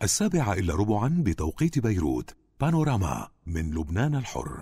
7:15 بتوقيت بيروت. بانوراما من لبنان الحر.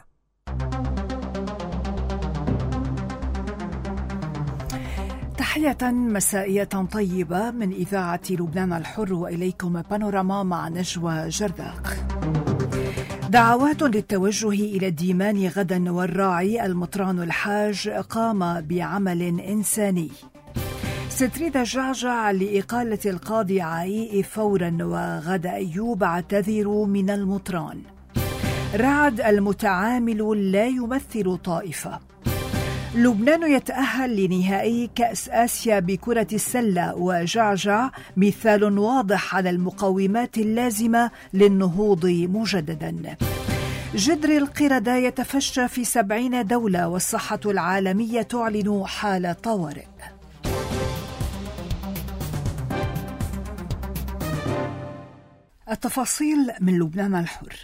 تحية مسائية طيبة من إذاعة لبنان الحر، وإليكم بانوراما مع نجوى جرداق. دعوات للتوجه إلى الديمان غدا، والراعي المطران الحاج قام بعمل إنساني. ستريد جعجع لإقالة القاضي عائي فورا، وغدا أيوب اعتذر من المطران. رعد المتعامل لا يمثل طائفة. لبنان يتأهل لنهائي كأس آسيا بكرة السلة، وجعجع مثال واضح على المقومات اللازمة للنهوض مجددا. جدر القردة يتفشى في 70 دولة، والصحة العالمية تعلن حالة طوارئ. التفاصيل من لبنان الحر.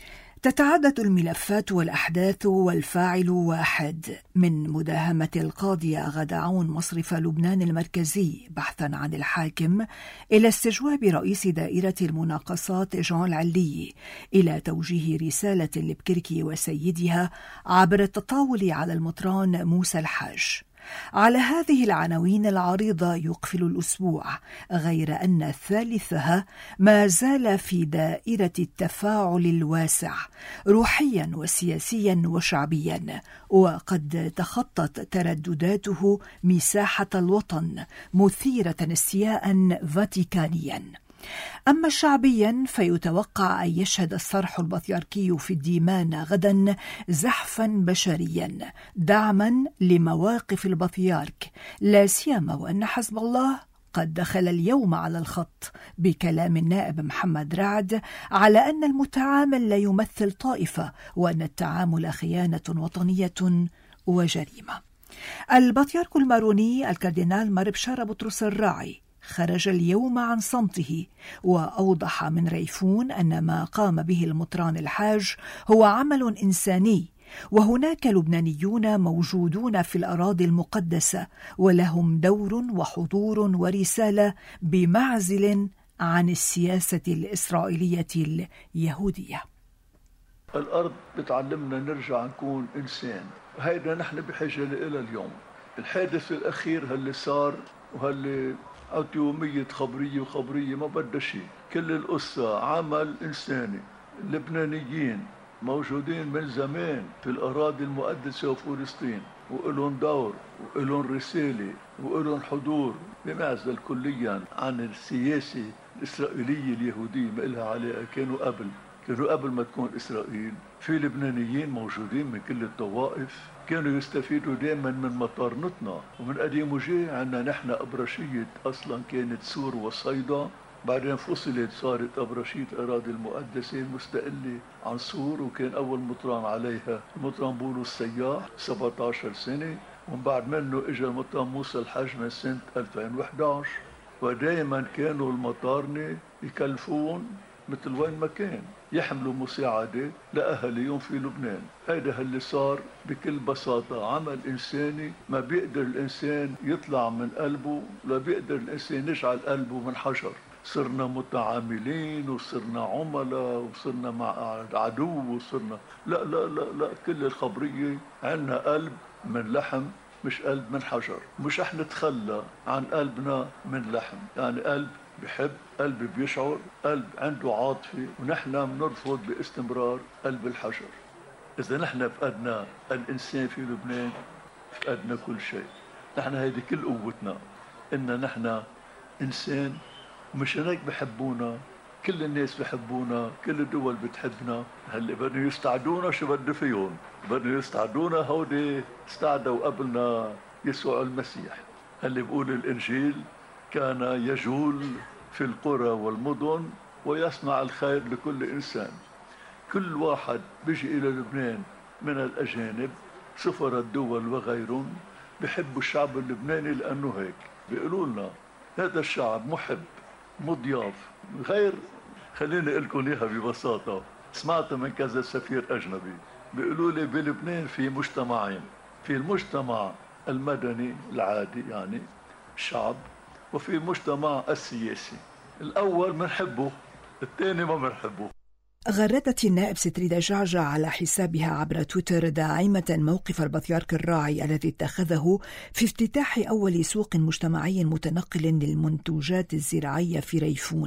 تتعدد الملفات والأحداث، والفاعل واحد، من مداهمة القاضي غدا عون مصرف لبنان المركزي بحثا عن الحاكم، إلى استجواب رئيس دائرة المناقصات جون العلي، إلى توجيه رسالة لبكركي وسيدها عبر التطاول على المطران موسى الحاج. على هذه العناوين العريضة يقفل الأسبوع، غير أن ثالثها ما زال في دائرة التفاعل الواسع روحيا وسياسيا وشعبيا، وقد تخطت تردداته مساحة الوطن، مثيرة استياء فاتيكانيا. أما شعبيا فيتوقع أن يشهد الصرح البطريركي في الديمان غدا زحفا بشريا دعما لمواقف البطريرك، لا سيما وأن حزب الله قد دخل اليوم على الخط بكلام النائب محمد رعد على أن المتعامل لا يمثل طائفة، وأن التعامل خيانة وطنية وجريمة. البطريرك الماروني الكاردينال مار بشارة بطرس الراعي خرج اليوم عن صمته، وأوضح من ريفون أن ما قام به المطران الحاج هو عمل إنساني، وهناك لبنانيون موجودون في الأراضي المقدسة ولهم دور وحضور ورسالة بمعزل عن السياسة الإسرائيلية اليهودية. الأرض بتعلمنا نرجع نكون إنسان، وهيدا نحن بحاجة إلى اليوم. الحادث الأخير هاللي صار وهاللي يومية خبرية وخبرية ما بدها شيء، كل القصة عمل إنساني. اللبنانيين موجودين من زمان في الأراضي المقدسة وفلسطين، وإلهم دور وإلهم رسالة وإلهم حضور، بمعزل كليا عن السياسة الإسرائيلية اليهودية، ما إلها علاقة. كانوا قبل ما تكون إسرائيل في لبنانيين موجودين من كل الطوائف، كانوا يستفيدوا دائما من مطارنتنا. ومن قديم وجه عنا نحن أبرشية أصلا كانت سور وصيدا، بعدين فصلت صارت أبرشية الأراضي المقدسة مستقلة عن سور، وكان أول مطران عليها المطران بولس السياح 17 سنة، ومن بعد منه إجا المطران موسى الحاج من سنة 2011. ودائما كانوا المطارنة يكلفون مثل وين ما كان يحملوا مساعدة لأهاليهم في لبنان. هيدا اللي صار بكل بساطة عمل إنساني، ما بيقدر الإنسان يطلع من قلبه، لا بيقدر الإنسان يجعل قلبه من حجر. صرنا متعاملين وصرنا عملاء وصرنا مع عدو وصرنا لا لا لا لا، كل الخبرية عنا قلب من لحم مش قلب من حجر. مش رح نتخلى عن قلبنا من لحم، يعني قلب بحب، قلب بيشعر، قلب عنده عاطفة، ونحن بنرفض باستمرار قلب الحجر. إذا نحن فقدنا الإنسان في لبنان فقدنا كل شيء. نحن هيدي كل قوتنا إن نحن إنسان، ومش هيك بحبونا، كل الناس بحبونا، كل الدول بتحبنا. هلا بدهم يستعدونا، شو بده فيهم؟ بدهم يستعدونا. هودي استعدوا قبلنا يسوع المسيح. اللي بقول الإنجيل كان يجول في القرى والمدن ويصنع الخير لكل إنسان. كل واحد بيجي إلى لبنان من الأجانب، سفر الدول وغيرهم، بيحبوا الشعب اللبناني لأنه هيك. بيقولوا لنا هذا الشعب محب مضياف غير. خليني أقول لكم إياها ببساطة، سمعت من كذا سفير أجنبي بيقولوا لي بلبنان في مجتمعين، في المجتمع المدني العادي يعني الشعب، وفي المجتمع السياسي. الأول منحبه الثاني ما بنحبه. غردت النائب ستريدا جعجع على حسابها عبر تويتر داعمة موقف البطريرك الراعي الذي اتخذه في افتتاح أول سوق مجتمعي متنقل للمنتوجات الزراعية في ريفون،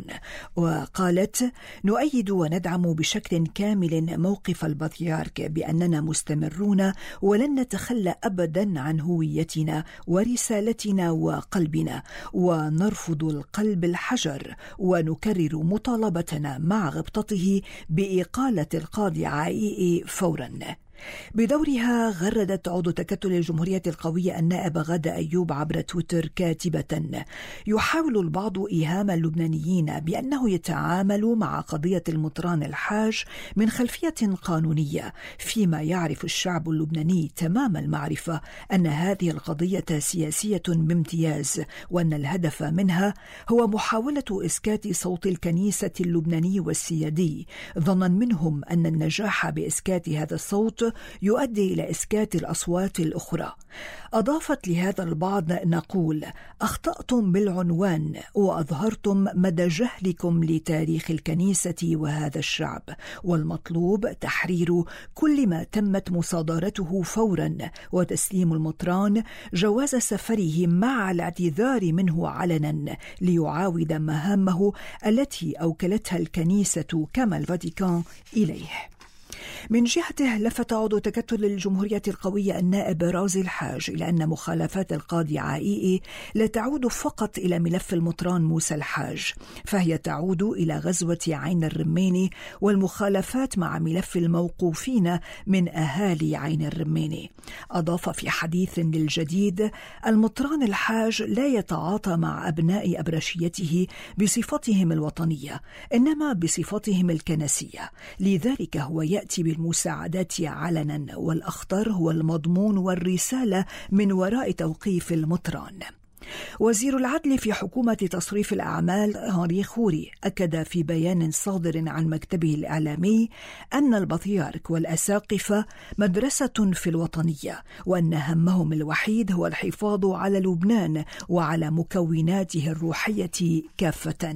وقالت: نؤيد وندعم بشكل كامل موقف البطريرك بأننا مستمرون ولن نتخلى أبدا عن هويتنا ورسالتنا وقلبنا، ونرفض القلب الحجر، ونكرر مطالبتنا مع غبطته بإقالة القاضي عائي فورا. بدورها غردت عضو تكتل الجمهورية القوية النائبة غادة أيوب عبر تويتر كاتبة: يحاول البعض إيهام اللبنانيين بأنه يتعامل مع قضية المطران الحاج من خلفية قانونية، فيما يعرف الشعب اللبناني تمام المعرفة أن هذه القضية سياسية بامتياز، وأن الهدف منها هو محاولة إسكات صوت الكنيسة اللبناني والسيادي، ظنا منهم أن النجاح بإسكات هذا الصوت يؤدي إلى إسكات الأصوات الأخرى. أضافت: لهذا البعض نقول: أخطأتم بالعنوان وأظهرتم مدى جهلكم لتاريخ الكنيسة وهذا الشعب، والمطلوب تحرير كل ما تمت مصادرته فورا، وتسليم المطران جواز سفره مع الاعتذار منه علنا ليعاود مهامه التي أوكلتها الكنيسة كما الفاتيكان إليه. من جهته لفت عضو تكتل الجمهورية القوية النائب رازي الحاج إلى أن مخالفات القاضي عائي لا تعود فقط إلى ملف المطران موسى الحاج، فهي تعود إلى غزوة عين الرميني والمخالفات مع ملف الموقوفين من أهالي عين الرميني. أضاف في حديث للجديد: المطران الحاج لا يتعاطى مع أبناء أبرشيته بصفتهم الوطنية، إنما بصفتهم الكنسية، لذلك هو يأتي بالمساعدات علنا، والأخطر هو المضمون والرسالة من وراء توقيف المطران. وزير العدل في حكومة تصريف الأعمال هنري خوري أكد في بيان صادر عن مكتبه الإعلامي أن البطريرك والأساقفة مدرسة في الوطنية، وأن همهم الوحيد هو الحفاظ على لبنان وعلى مكوناته الروحية كافة.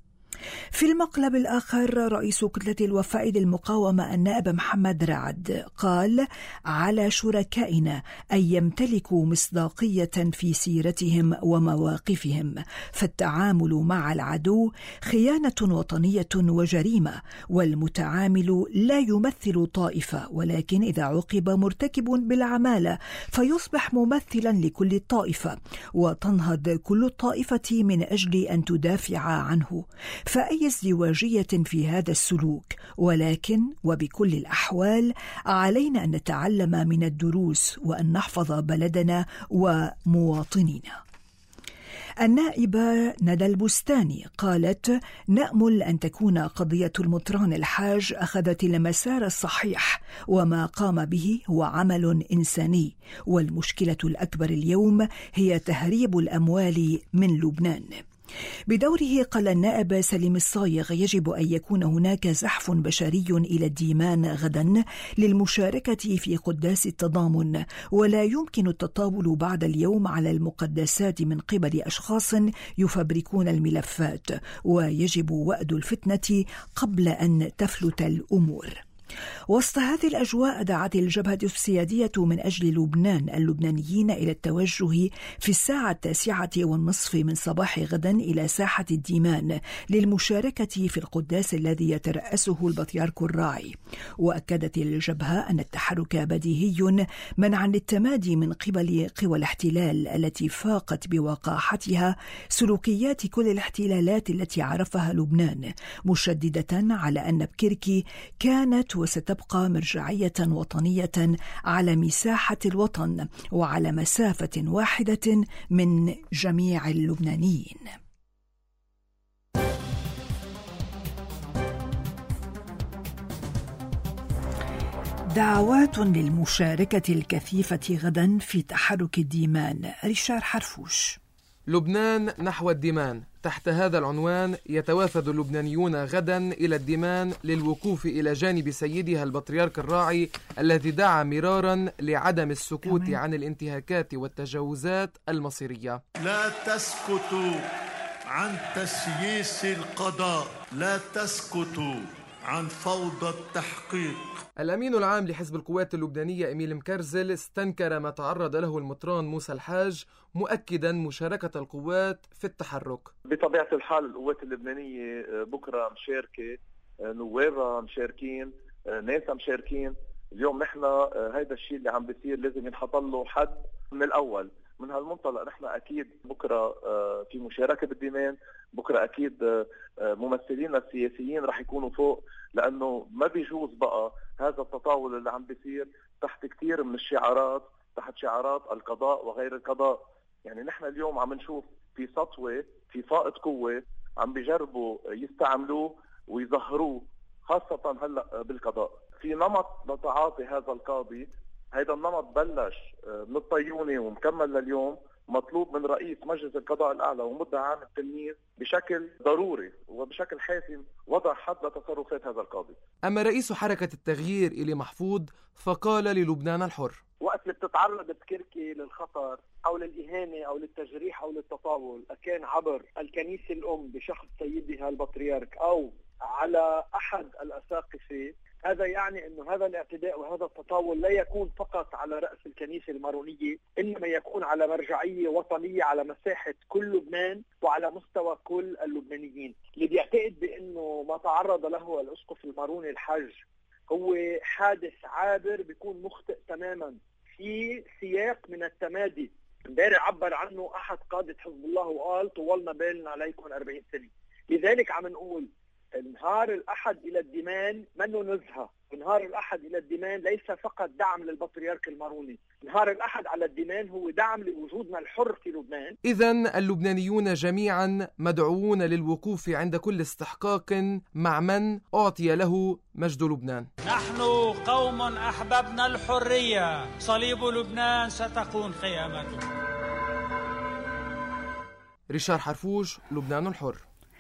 في المقلب الآخر، رئيس كتلة الوفاء للمقاومة النائب محمد رعد قال: على شركائنا أن يمتلكوا مصداقية في سيرتهم ومواقفهم، فالتعامل مع العدو خيانة وطنية وجريمة، والمتعامل لا يمثل طائفة، ولكن إذا عوقب مرتكب بالعمالة فيصبح ممثلا لكل الطائفة، وتنهض كل الطائفة من أجل أن تدافع عنه. فأي ازدواجية في هذا السلوك، ولكن وبكل الأحوال علينا أن نتعلم من الدروس وأن نحفظ بلدنا ومواطنينا. النائبة ندى البستاني قالت: نأمل أن تكون قضية المطران الحاج أخذت المسار الصحيح، وما قام به هو عمل إنساني، والمشكلة الأكبر اليوم هي تهريب الأموال من لبنان. بدوره قال النائب سليم الصايغ: يجب أن يكون هناك زحف بشري إلى الديمان غدا للمشاركة في قداس التضامن، ولا يمكن التطاول بعد اليوم على المقدسات من قبل أشخاص يفبركون الملفات، ويجب وأد الفتنة قبل أن تفلت الأمور. وسط هذه الأجواء دعت الجبهة السيادية من أجل لبنان اللبنانيين إلى التوجه في 9:30 من صباح غدا إلى ساحة الديمان للمشاركة في القداس الذي يترأسه البطريرك الراعي. وأكدت الجبهة أن التحرك بديهي منعا للتمادي من قبل قوى الاحتلال التي فاقت بوقاحتها سلوكيات كل الاحتلالات التي عرفها لبنان، مشددة على أن بكركي كانت وستبقى مرجعية وطنية على مساحة الوطن وعلى مسافة واحدة من جميع اللبنانيين. دعوات للمشاركة الكثيفة غدا في تحرك الديمان. ريشار حرفوش. لبنان نحو الديمان. تحت هذا العنوان يتوافد اللبنانيون غدا إلى الديمان للوقوف إلى جانب سيدها البطريرك الراعي الذي دعا مرارا لعدم السكوت عن الانتهاكات والتجاوزات المصيرية. لا تسكتوا عن تسييس القضاء، لا تسكتوا عن فوضى التحقيق. الأمين العام لحزب القوات اللبنانية إميل مكرزل استنكر ما تعرض له المطران موسى الحاج، مؤكدا مشاركة القوات في التحرك. بطبيعة الحال القوات اللبنانية بكرة مشاركة، نوابها مشاركين، ناسا مشاركين. اليوم نحن هيدا الشيء اللي عم بيصير لازم ينحط له حد من الأول. من هالمنطلق نحن أكيد بكرة في مشاركة بالديمان، بكرة أكيد ممثلين السياسيين رح يكونوا فوق، لأنه ما بيجوز بقى هذا التطاول اللي عم بيصير تحت كتير من الشعارات، تحت شعارات القضاء وغير القضاء. يعني نحن اليوم عم نشوف في سطوة، في فائض قوة عم بيجربوا يستعملوه ويظهروه، خاصة هلأ بالقضاء. في نمط لتعاطي هذا القاضي، هيدا النمط بلش من الطيوني ومكمل لليوم. مطلوب من رئيس مجلس القضاء الأعلى ومدعي عام التلميذ بشكل ضروري وبشكل حاسم وضع حد لتصرفات هذا القاضي. أما رئيس حركة التغيير إلي محفوظ فقال للبنان الحر: وقت اللي بتتعرض بكركي للخطر أو للإهانة أو للتجريح أو للتطاول، كان عبر الكنيسة الأم بشخص سيدها البطريرك أو على أحد الأساقفة، هذا يعني أنه هذا الاعتداء وهذا التطاول لا يكون فقط على رأس الكنيسة المارونية، إنما يكون على مرجعية وطنية على مساحة كل لبنان وعلى مستوى كل اللبنانيين. اللي بيعتقد بأنه ما تعرض له الأسقف الماروني الحج هو حادث عابر بيكون مخطئ تماما في سياق من التمادي. امبارح عبر عنه أحد قادة حزب الله وقال: طولنا بالنا عليكم 40 سنة. لذلك عم نقول نهار الأحد إلى الديمان منه نزهة. نهار الأحد إلى الديمان ليس فقط دعم للبطريرك الماروني، نهار الأحد على الديمان هو دعم لوجودنا الحر في لبنان. إذن اللبنانيون جميعا مدعوون للوقوف عند كل استحقاق مع من أعطي له مجد لبنان. نحن قوم أحببنا الحرية، صليب لبنان ستكون خيامته. ريشار حرفوش، لبنان الحر.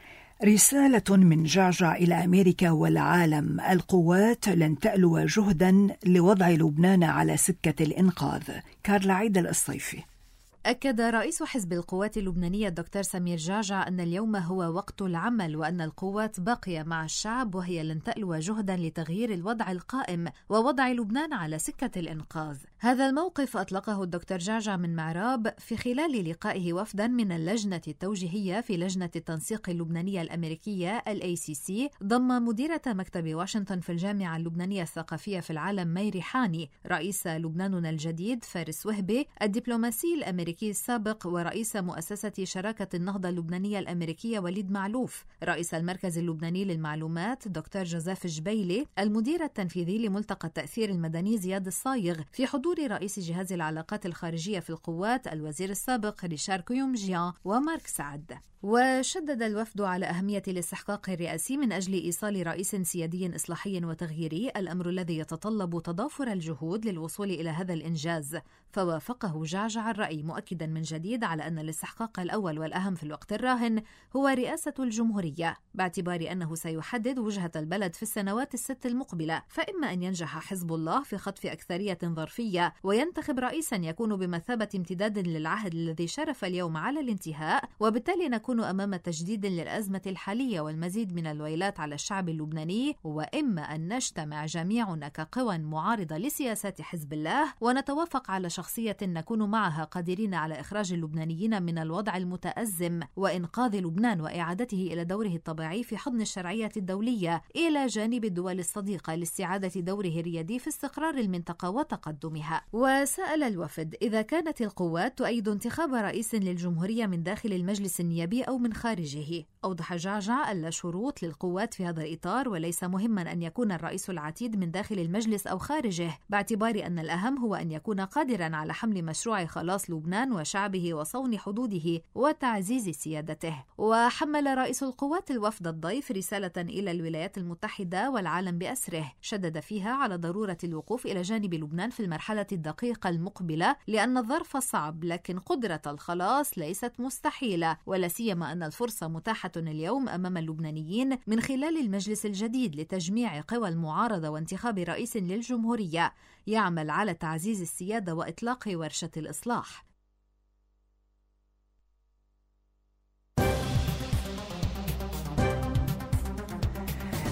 رسالة من جعجع إلى أمريكا والعالم: القوات لن تألو جهدا لوضع لبنان على سكة الإنقاذ. كارلا عيد الصيفي. أكد رئيس حزب القوات اللبنانية الدكتور سمير جعجع أن اليوم هو وقت العمل، وأن القوات باقية مع الشعب وهي لن تألو جهدا لتغيير الوضع القائم ووضع لبنان على سكة الإنقاذ. هذا الموقف أطلقه الدكتور جعجع من معراب في خلال لقائه وفدا من اللجنة التوجيهية في لجنة التنسيق اللبنانية الأمريكية ACC، ضم مديرة مكتب واشنطن في الجامعة اللبنانية الثقافية في العالم ميري حاني، رئيس لبناننا الجديد فارس وهبي، الدبلوماسي الأمريكي السابق ورئيس مؤسسة شراكة النهضة اللبنانية الأمريكية وليد معلوف، رئيس المركز اللبناني للمعلومات دكتور جوزيف جبيلي، المدير التنفيذي لملتقى التأثير المدني زياد الصايغ، في حضور رئيس جهاز العلاقات الخارجية في القوات الوزير السابق ريشار كيومجيان ومارك سعد. وشدد الوفد على أهمية الاستحقاق الرئاسي من أجل إيصال رئيس سيادي إصلاحي وتغييري، الأمر الذي يتطلب تضافر الجهود للوصول إلى هذا الإنجاز. فوافقه جعجع الرأي، مؤكدا من جديد على أن الاستحقاق الأول والأهم في الوقت الراهن هو رئاسة الجمهورية، باعتبار أنه سيحدد وجهة البلد في السنوات الست المقبلة. فإما أن ينجح حزب الله في خطف أكثرية ظرفية وينتخب رئيسا يكون بمثابة امتداد للعهد الذي شرف اليوم على الانتهاء، وبالتالي نكون أمام تجديد للأزمة الحالية والمزيد من الويلات على الشعب اللبناني، وإما أن نجتمع جميعنا كقوى معارضة لسياسات حزب الله ونتوافق على شخصية نكون معها قادرين على إخراج اللبنانيين من الوضع المتأزم وإنقاذ لبنان وإعادته إلى دوره الطبيعي في حضن الشرعية الدولية إلى جانب الدول الصديقة لاستعادة دوره الريادي في استقرار المنطقة وتقدمها. وسأل الوفد إذا كانت القوات تؤيد انتخاب رئيس للجمهورية من داخل المجلس النيابي أو من خارجه. أوضح جعجع ألا شروط للقوات في هذا الإطار، وليس مهما أن يكون الرئيس العتيد من داخل المجلس أو خارجه، باعتبار أن الأهم هو أن يكون قادرا على حمل مشروع خلاص لبنان وشعبه وصون حدوده وتعزيز سيادته. وحمل رئيس القوات الوفد الضيف رسالة إلى الولايات المتحدة والعالم بأسره، شدد فيها على ضرورة الوقوف إلى جانب لبنان في المرحلة الدقيقة المقبلة، لأن الظرف صعب لكن قدرة الخلاص ليست مستحيلة، ولا سيما أن الفرصة متاحة اليوم أمام اللبنانيين من خلال المجلس الجديد لتجميع قوى المعارضة وانتخاب رئيس للجمهورية يعمل على تعزيز السيادة وإطلاق ورشة الإصلاح.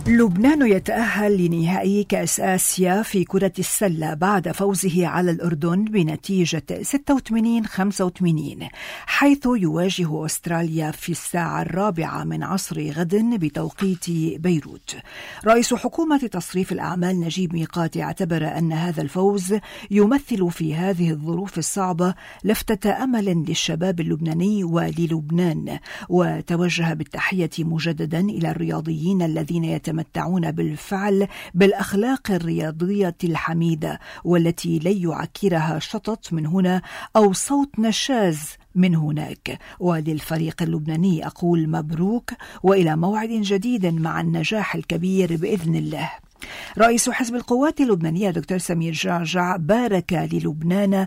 لبنان يتأهل لنهائي كأس آسيا في كرة السلة بعد فوزه على الأردن بنتيجة 86-85، حيث يواجه أستراليا في الساعة 4:00 غد بتوقيت بيروت. رئيس حكومة تصريف الأعمال نجيب ميقاتي اعتبر أن هذا الفوز يمثل في هذه الظروف الصعبة لفتة أمل للشباب اللبناني وللبنان، وتوجه بالتحية مجددا إلى الرياضيين الذين يتمتعون بالفعل بالأخلاق الرياضية الحميدة والتي لن يعكرها شطط من هنا أو صوت نشاز من هناك. وللفريق اللبناني أقول مبروك وإلى موعد جديد مع النجاح الكبير بإذن الله. رئيس حزب القوات اللبنانية دكتور سمير جعجع بارك للبنان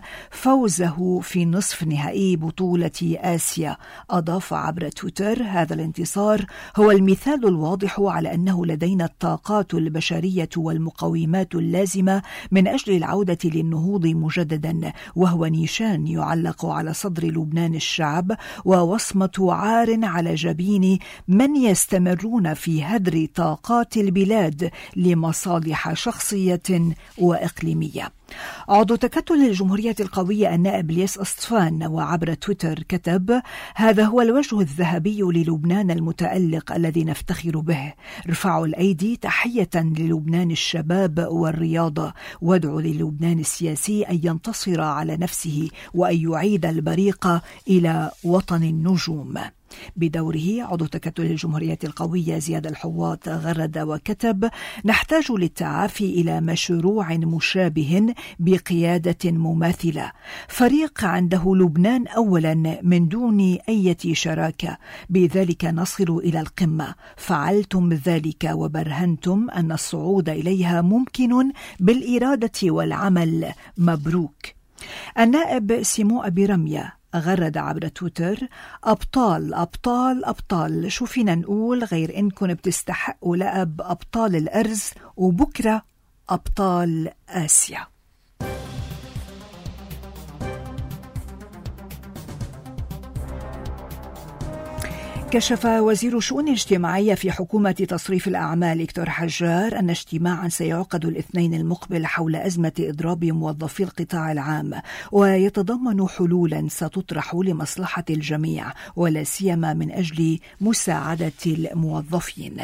فوزه في نصف نهائي بطولة آسيا. أضاف عبر تويتر: هذا الانتصار هو المثال الواضح على أنه لدينا الطاقات البشرية والمقومات اللازمة من أجل العودة للنهوض مجددا، وهو نيشان يعلق على صدر لبنان الشعب ووصمة عار على جبين من يستمرون في هدر طاقات البلاد لمصالح شخصية وإقليمية. عضو تكتل الجمهورية القوية النائب ليس أسطفان وعبر تويتر كتب: هذا هو الوجه الذهبي للبنان المتألق الذي نفتخر به. رفعوا الأيدي تحية للبنان الشباب والرياضة، وادعوا للبنان السياسي أن ينتصر على نفسه وأن يعيد البريق إلى وطن النجوم. بدوره عضو تكتل الجمهورية القوية زياد الحواط غرد وكتب: نحتاج للتعافي إلى مشروع مشابه بقيادة مماثلة، فريق عنده لبنان أولا من دون أي شراكة، بذلك نصل إلى القمة. فعلتم ذلك وبرهنتم أن الصعود إليها ممكن بالإرادة والعمل. مبروك. النائب سيمو أبي رمية غرد عبر تويتر: أبطال أبطال أبطال، شو فينا نقول غير إنكم بتستحقوا لقب أبطال الأرز وبكرة أبطال آسيا. كشف وزير الشؤون الاجتماعية في حكومة تصريف الأعمال دكتور حجار أن اجتماعا سيعقد الاثنين المقبل حول أزمة إضراب موظفي القطاع العام، ويتضمن حلولا ستطرح لمصلحة الجميع ولا سيما من أجل مساعدة الموظفين.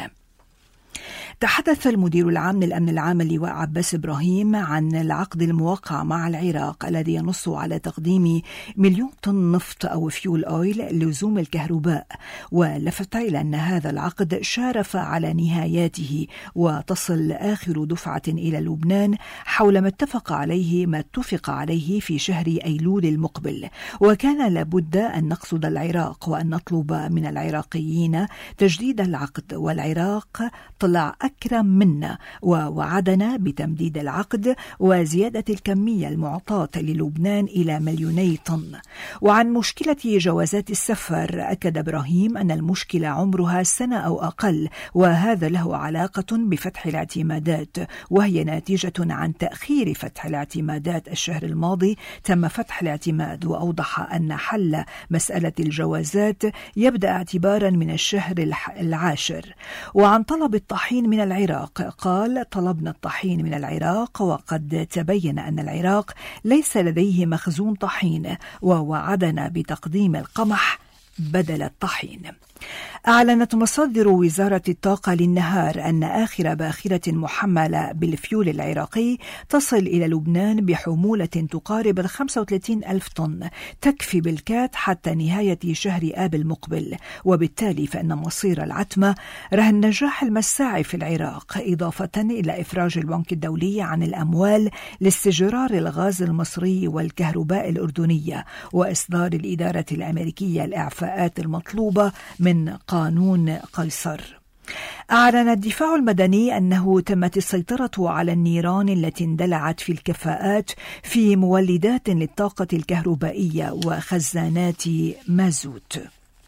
تحدث المدير العام للأمن العام اللواء عباس إبراهيم عن العقد الموقع مع العراق الذي ينص على تقديم 1,000,000 طن نفط أو فيول أويل لزوم الكهرباء، ولفت إلى أن هذا العقد شارف على نهاياته وتصل آخر دفعة إلى لبنان حول ما اتفق عليه في شهر أيلول المقبل، وكان لابد أن نقصد العراق وأن نطلب من العراقيين تجديد العقد، والعراق طلع أكرم منا ووعدنا بتمديد العقد وزيادة الكمية المعطاة للبنان إلى 2,000,000 طن. وعن مشكلة جوازات السفر أكد إبراهيم أن المشكلة عمرها سنة أو أقل، وهذا له علاقة بفتح الاعتمادات، وهي ناتجة عن تأخير فتح الاعتمادات. الشهر الماضي تم فتح الاعتماد، وأوضح أن حل مسألة الجوازات يبدأ اعتبارا من الشهر 10. وعن طلب الطحين من العراق قال: طلبنا الطحين من العراق وقد تبين أن العراق ليس لديه مخزون طحين، ووعدنا بتقديم القمح بدل الطحين. أعلنت مصادر وزارة الطاقة للنهار أن آخر باخرة محملة بالفيول العراقي تصل إلى لبنان بحمولة تقارب 35,000 طن، تكفي بالكاد حتى نهاية شهر آب المقبل، وبالتالي فإن مصير العتمة رهن نجاح المساعي في العراق، إضافة إلى إفراج البنك الدولي عن الأموال لاستجرار الغاز المصري والكهرباء الأردنية، وإصدار الإدارة الأمريكية الإعفاءات المطلوبة من قانون قيصر. أعلن الدفاع المدني أنه تمت السيطرة على النيران التي اندلعت في الكفاءات في مولدات للطاقة الكهربائية وخزانات مازوت.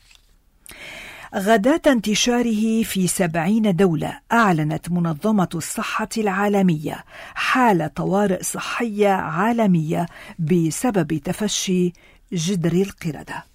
غداة انتشاره في 70 دولة أعلنت منظمة الصحة العالمية حالة طوارئ صحية عالمية بسبب تفشي جدري القردة.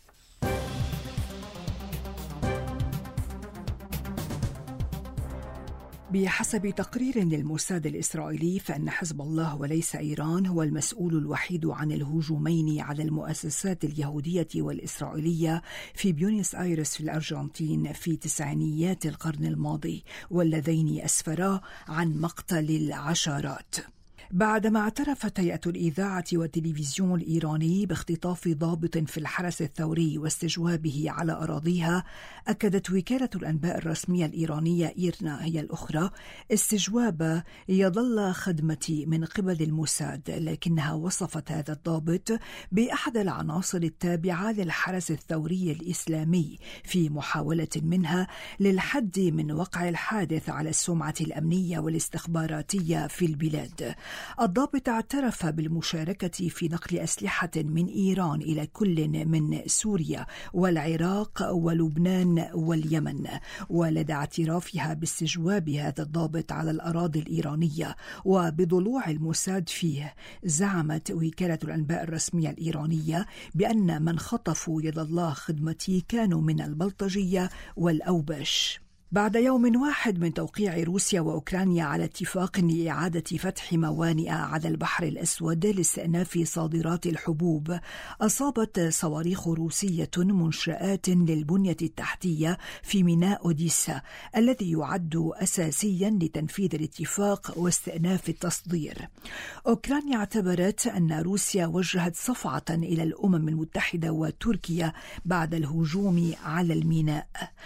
بحسب تقرير للموساد الإسرائيلي فإن حزب الله وليس إيران هو المسؤول الوحيد عن الهجومين على المؤسسات اليهودية والإسرائيلية في بيونس آيرس في الأرجنتين في تسعينيات القرن الماضي، واللذين أسفرا عن مقتل العشرات. بعدما اعترفت هيئة الإذاعة والتلفزيون الإيراني باختطاف ضابط في الحرس الثوري واستجوابه على أراضيها، أكدت وكالة الأنباء الرسمية الإيرانية إيرنا هي الأخرى استجواب يظل خدمة من قبل الموساد، لكنها وصفت هذا الضابط بأحد العناصر التابعة للحرس الثوري الإسلامي في محاولة منها للحد من وقع الحادث على السمعة الأمنية والاستخباراتية في البلاد. الضابط اعترف بالمشاركة في نقل أسلحة من إيران إلى كل من سوريا والعراق ولبنان واليمن، ولدى اعترافها باستجواب هذا الضابط على الأراضي الإيرانية وبضلوع الموساد فيه، زعمت وكالة الأنباء الرسمية الإيرانية بأن من خطفوا يد الله خدمتي كانوا من البلطجية والأوبش. بعد يوم واحد من توقيع روسيا وأوكرانيا على اتفاق لإعادة فتح موانئ على البحر الأسود لاستئناف صادرات الحبوب، أصابت صواريخ روسية منشآت للبنية التحتية في ميناء أوديسا الذي يعد أساسيا لتنفيذ الاتفاق واستئناف التصدير. أوكرانيا اعتبرت أن روسيا وجهت صفعة إلى الأمم المتحدة وتركيا بعد الهجوم على الميناء،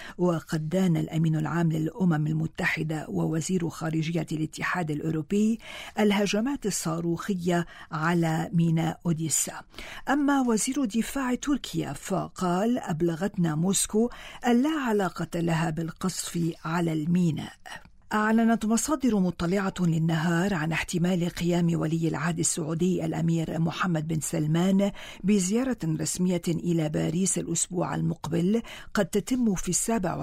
وقد دان الأمين العام للأمم المتحدة ووزير خارجية الاتحاد الأوروبي الهجمات الصاروخية على ميناء أوديسا. أما وزير دفاع تركيا فقال أبلغتنا موسكو أن لا علاقة لها بالقصف على الميناء. أعلنت مصادر مطلعة للنهار عن احتمال قيام ولي العهد السعودي الأمير محمد بن سلمان بزيارة رسمية إلى باريس الأسبوع المقبل قد تتم في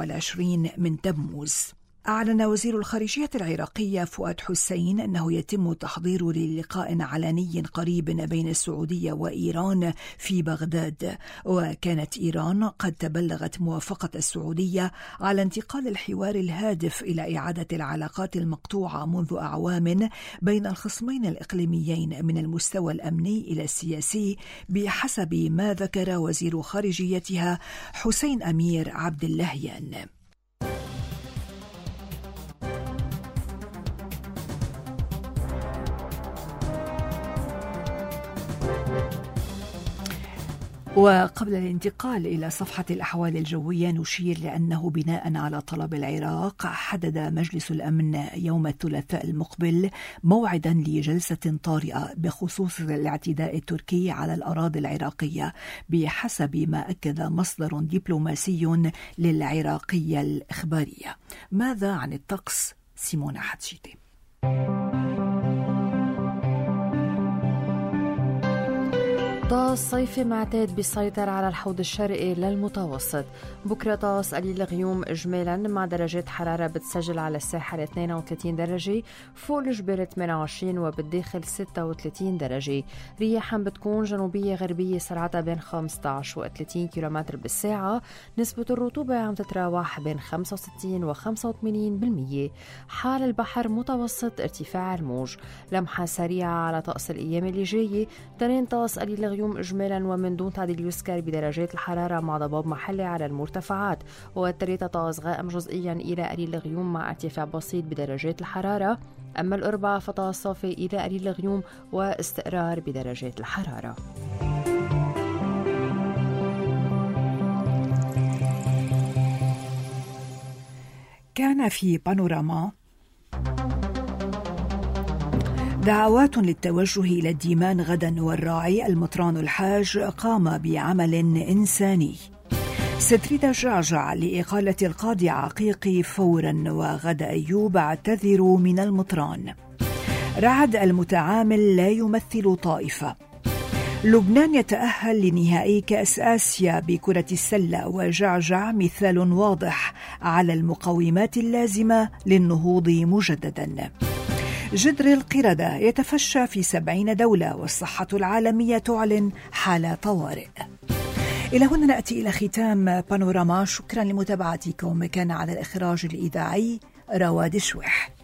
27 من تموز. أعلن وزير الخارجية العراقية فؤاد حسين أنه يتم تحضير للقاء علني قريب بين السعودية وإيران في بغداد، وكانت إيران قد تبلغت موافقة السعودية على انتقال الحوار الهادف إلى إعادة العلاقات المقطوعة منذ أعوام بين الخصمين الإقليميين من المستوى الأمني إلى السياسي، بحسب ما ذكر وزير خارجيتها حسين أمير عبد اللهيان. وقبل الانتقال إلى صفحة الأحوال الجوية نشير لأنه بناء على طلب العراق حدد مجلس الأمن يوم الثلاثاء المقبل موعدا لجلسة طارئة بخصوص الاعتداء التركي على الأراضي العراقية، بحسب ما أكد مصدر دبلوماسي للعراقية الإخبارية. ماذا عن الطقس؟ سيمونا حتشيتي. طقس صيفي معتاد بيسيطر على الحوض الشرقي للمتوسط. بكرة طقس قليل الغيوم إجمالا مع درجات حرارة بتسجل على الساحل 32 درجة، فوق الجبال 28 وبالداخل 36 درجة. رياحا بتكون جنوبية غربية سرعتها بين 15 و 30 كيلومتر بالساعة. نسبة الرطوبة عم تتراوح بين 65 و 85%. حال البحر متوسط ارتفاع الموج. لمحة سريعة على طقس الأيام اللي جاية. تنين طقس قليل الغيوم إجمالا ومن دون تعديل يسكر بدرجات الحرارة مع ضباب محلي على المرتفعات، والتلاتة طقس غائم جزئيا إلى قليل الغيوم مع ارتفاع بسيط بدرجات الحرارة. أما الأربعاء فطقس صافي إلى قليل الغيوم واستقرار بدرجات الحرارة. كان في بانوراما دعوات للتوجه إلى الديمان غدا، والراعي المطران الحاج قام بعمل إنساني. ستريدا جعجع لإقالة القاضي عقيقي فورا، وغدا أيوب اعتذروا من المطران. رعد المتعامل لا يمثل طائفة. لبنان يتأهل لنهائي كأس آسيا بكرة السلة، وجعجع مثال واضح على المقومات اللازمة للنهوض مجددا. جدر القردة يتفشى في 70 دولة، والصحة العالمية تعلن حالة طوارئ. إلى هنا نأتي إلى ختام بانوراما. شكرا لمتابعتكم. كان على الإخراج الإذاعي رواد شويح.